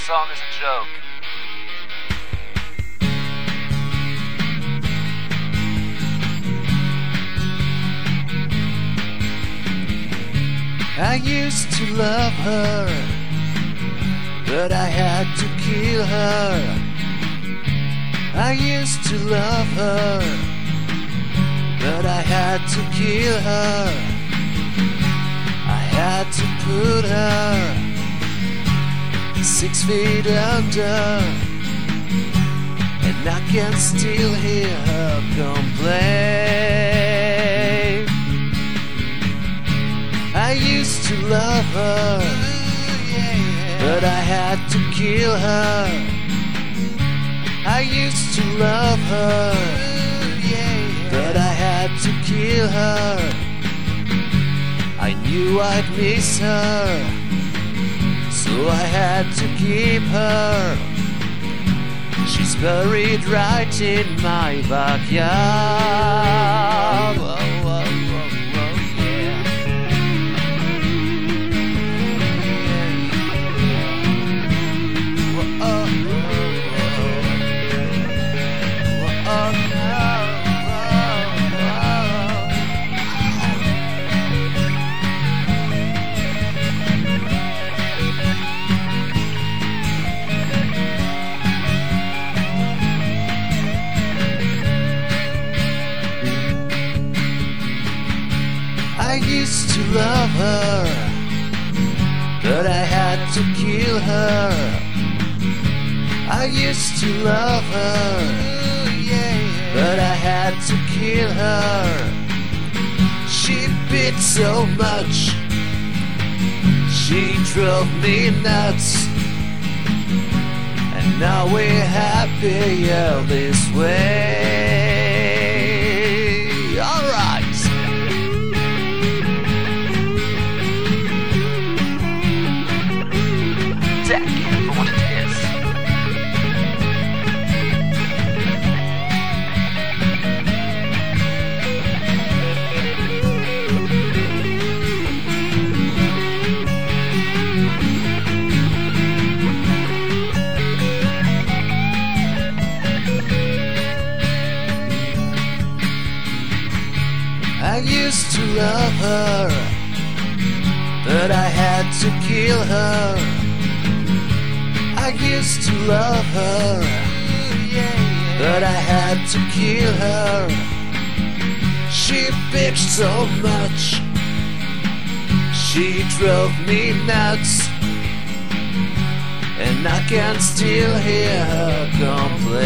song is a joke. I used to love her, but I had to kill her. I used to love her, but I had to kill her. I had to put her 6 feet under, and I can still hear her complain. I used to love her, but I had to kill her. I used to love her, but I had to kill her. I knew I'd miss her, so I had to keep her. She's buried right in my backyard. Whoa, whoa, whoa, whoa, yeah. Whoa, oh, whoa, whoa, no. I used to love her, but I had to kill her. I used to love her, but I had to kill her. She bit so much, she drove me nuts, and now we're happier this way. Alright. Take it for what it is. I used to love her, but I had to kill her. I used to love her, but I had to kill her. She bitched so much, she drove me nuts, and I can still hear her complain.